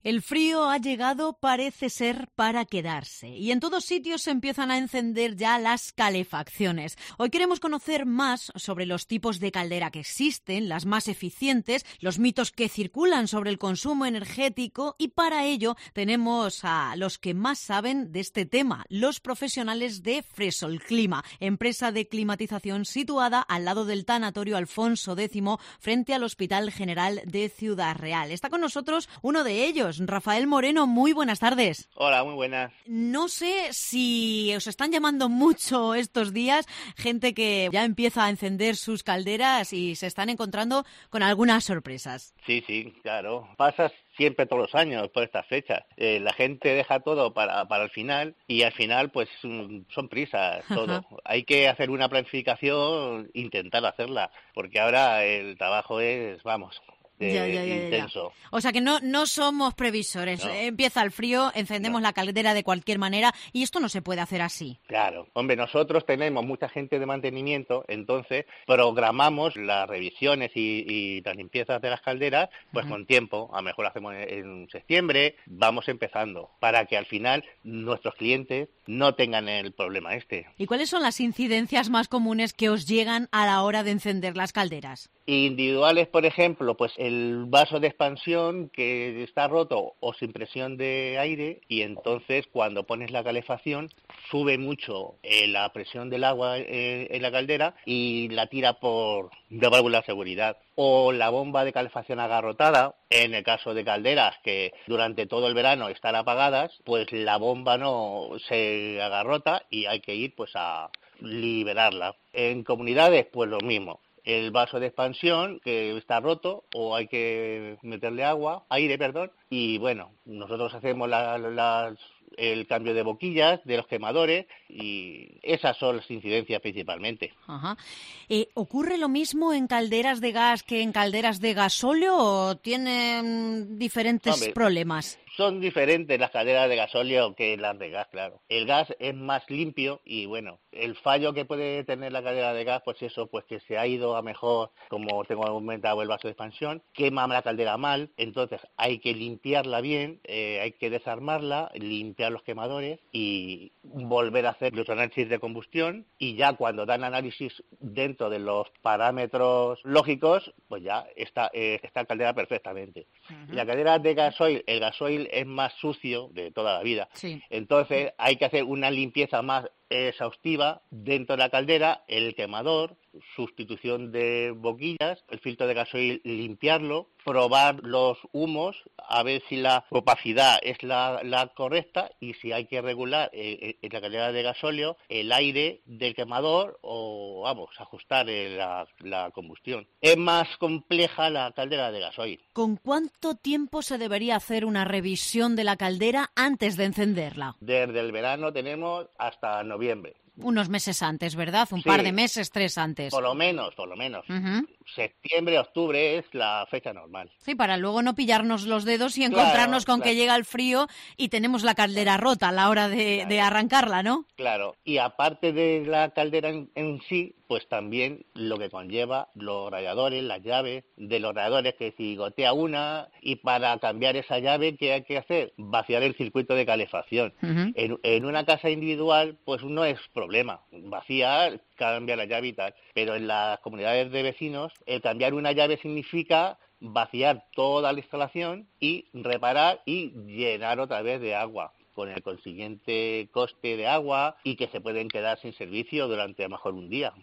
El frío ha llegado, parece ser, para quedarse. Y en todos sitios se empiezan a encender ya las calefacciones. Hoy queremos conocer más sobre los tipos de caldera que existen, las más eficientes, los mitos que circulan sobre el consumo energético, y para ello tenemos a los que más saben de este tema, los profesionales de Fresolclima, empresa de climatización situada al lado del tanatorio Alfonso X, frente al Hospital General de Ciudad Real. Está con nosotros uno de ellos, Rafael Moreno. Muy buenas tardes. Hola, muy buenas. No sé si os están llamando mucho estos días gente que ya empieza a encender sus calderas y se están encontrando con algunas sorpresas. Sí, claro. Pasa siempre todos los años por estas fechas. La gente deja todo para el final y al final pues son prisas todo. Hay que hacer una planificación, intentar hacerla, porque ahora el trabajo es, intenso. Ya. O sea que no somos previsores. No. Empieza el frío, encendemos la caldera de cualquier manera y esto no se puede hacer así. Claro. Hombre, nosotros tenemos mucha gente de mantenimiento, entonces programamos las revisiones y las limpiezas de las calderas pues con tiempo. A lo mejor hacemos en septiembre, vamos empezando, para que al final nuestros clientes no tengan el problema este. ¿Y cuáles son las incidencias más comunes que os llegan a la hora de encender las calderas? Individuales, por ejemplo, pues el vaso de expansión que está roto o sin presión de aire, y entonces cuando pones la calefacción sube mucho la presión del agua en la caldera y la tira por de válvula de seguridad. O la bomba de calefacción agarrotada, en el caso de calderas que durante todo el verano están apagadas, pues la bomba no se agarrota y hay que ir pues a liberarla. En comunidades, pues lo mismo. El vaso de expansión que está roto o hay que meterle aire, y bueno, nosotros hacemos el cambio de boquillas de los quemadores y esas son las incidencias principalmente. Ajá. ¿Ocurre lo mismo en calderas de gas que en calderas de gasóleo o tienen diferentes problemas? Son diferentes las calderas de gasóleo que las de gas, claro. El gas es más limpio y bueno, el fallo que puede tener la caldera de gas, pues eso, pues que se ha ido a mejor, como tengo aumentado el vaso de expansión, quema la caldera mal, entonces hay que limpiarla bien, hay que desarmarla, limpiar los quemadores y volver a hacer los análisis de combustión, y ya cuando dan análisis dentro de los parámetros lógicos, pues ya está caldera perfectamente. La caldera de gasoil, el gasoil es más sucio de toda la vida. Sí. Entonces hay que hacer una limpieza más exhaustiva dentro de la caldera, el quemador, sustitución de boquillas, el filtro de gasoil, limpiarlo, probar los humos, a ver si la opacidad es la correcta y si hay que regular en la caldera de gasóleo el aire del quemador o, ajustar la combustión. Es más compleja la caldera de gasoil. ¿Con cuánto tiempo se debería hacer una revisión de la caldera antes de encenderla? Desde el verano tenemos hasta noviembre. Unos meses antes, ¿verdad? Un par de meses, 3 antes. Por lo menos. Septiembre, octubre es la fecha normal. Sí, para luego no pillarnos los dedos y encontrarnos con que llega el frío y tenemos la caldera rota a la hora de arrancarla, ¿no? Claro, y aparte de la caldera en sí, pues también lo que conlleva los radiadores, las llaves de los radiadores, que si gotea una y para cambiar esa llave, ¿qué hay que hacer? Vaciar el circuito de calefacción. En una casa individual, pues no es problema, vaciar, cambiar la llave y tal, pero en las comunidades de vecinos, el cambiar una llave significa vaciar toda la instalación y reparar y llenar otra vez de agua, con el consiguiente coste de agua y que se pueden quedar sin servicio durante a lo mejor un día.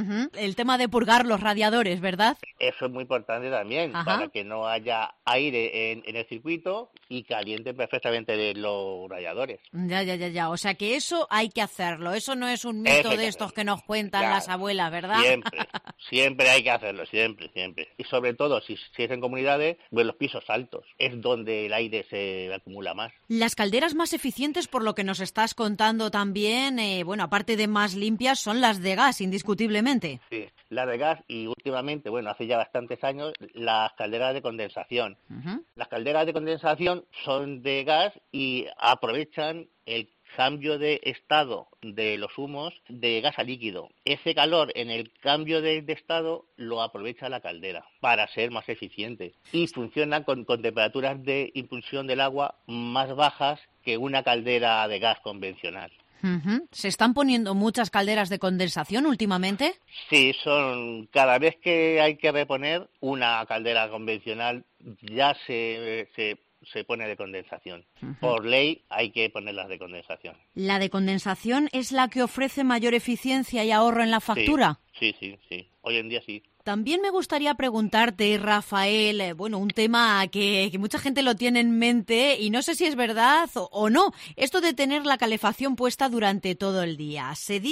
El tema de purgar los radiadores, ¿verdad? Eso es muy importante también, para que no haya aire en el circuito y calienten perfectamente de los radiadores. Ya. O sea que eso hay que hacerlo. Eso no es un mito de estos que nos cuentan las abuelas, ¿verdad? Siempre hay que hacerlo, siempre. Y sobre todo, si es en comunidades, pues los pisos altos. Es donde el aire se acumula más. Las calderas más eficientes, por lo que nos estás contando también, aparte de más limpias, son las de gas, indiscutiblemente. Sí, las de gas y últimamente, hace ya bastantes años, las calderas de condensación. Las calderas de condensación son de gas y aprovechan el cambio de estado de los humos de gas a líquido. Ese calor en el cambio de estado lo aprovecha la caldera para ser más eficiente y funciona con temperaturas de impulsión del agua más bajas que una caldera de gas convencional. Uh-huh. ¿Se están poniendo muchas calderas de condensación últimamente? Sí, cada vez que hay que reponer una caldera convencional ya se pone de condensación. Uh-huh. Por ley hay que ponerlas de condensación. ¿La de condensación es la que ofrece mayor eficiencia y ahorro en la factura? Sí. Hoy en día sí. También me gustaría preguntarte, Rafael, un tema que mucha gente lo tiene en mente y no sé si es verdad o no, esto de tener la calefacción puesta durante todo el día.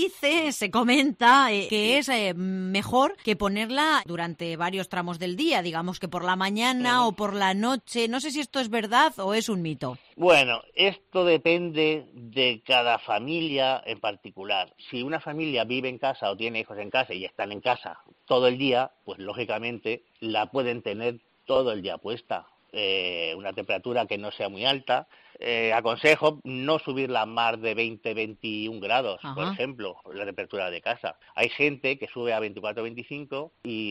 Se comenta que es mejor que ponerla durante varios tramos del día, digamos que por la mañana o por la noche. No sé si esto es verdad o es un mito. Bueno, esto depende de cada familia en particular. Si una familia vive en casa o tiene hijos en casa y están en casa todo el día, pues lógicamente la pueden tener todo el día puesta. Una temperatura que no sea muy alta. Aconsejo no subirla más de 20-21 grados, Ajá. Por ejemplo, la temperatura de casa. Hay gente que sube a 24-25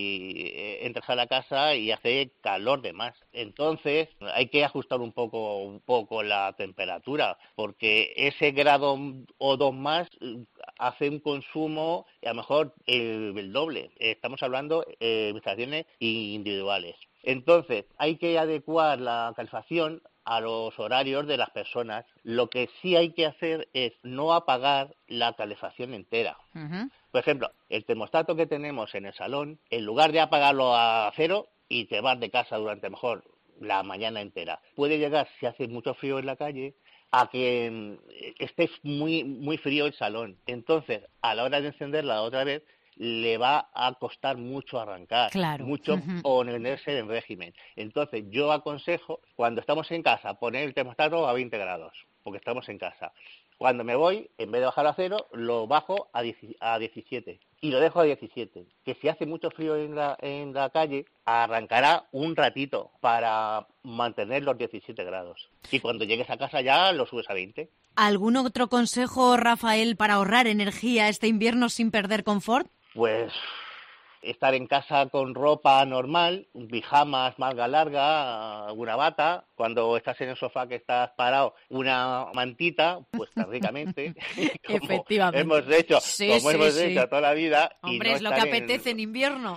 y entras a la casa y hace calor de más. Entonces hay que ajustar un poco la temperatura, porque ese grado o dos más hace un consumo a lo mejor el doble. Estamos hablando de instalaciones individuales. Entonces, hay que adecuar la calefacción a los horarios de las personas. Lo que sí hay que hacer es no apagar la calefacción entera. Uh-huh. Por ejemplo, el termostato que tenemos en el salón, en lugar de apagarlo a 0 y te vas de casa durante mejor la mañana entera, puede llegar, si hace mucho frío en la calle, a que esté muy frío el salón. Entonces, a la hora de encenderla otra vez, le va a costar mucho arrancar, claro. Mucho ponerse en régimen. Entonces, yo aconsejo, cuando estamos en casa, poner el termostato a 20 grados, porque estamos en casa. Cuando me voy, en vez de bajar a 0, lo bajo a 17 y lo dejo a 17. Que si hace mucho frío en la calle, arrancará un ratito para mantener los 17 grados. Y cuando llegues a casa ya lo subes a 20. ¿Algún otro consejo, Rafael, para ahorrar energía este invierno sin perder confort? Pues estar en casa con ropa normal, pijamas, manga larga, alguna bata. Cuando estás en el sofá que estás parado, una mantita, puesta ricamente. Efectivamente. Hemos hecho toda la vida. Hombre, y no es lo que apetece en invierno.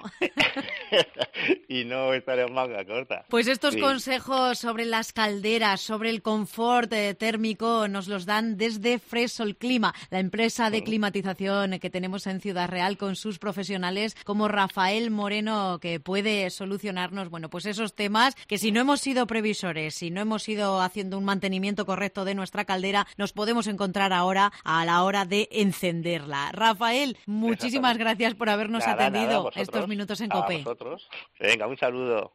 Y no estar en manga corta. Pues estos consejos sobre las calderas, sobre el confort térmico, nos los dan desde Fresol Clima, la empresa de climatización que tenemos en Ciudad Real, con sus profesionales como Rafael Moreno, que puede solucionarnos, pues esos temas que si no hemos sido previsores, si no hemos ido haciendo un mantenimiento correcto de nuestra caldera, nos podemos encontrar ahora a la hora de encenderla. Rafael, muchísimas gracias por habernos atendido estos minutos en COPE. Venga, un saludo.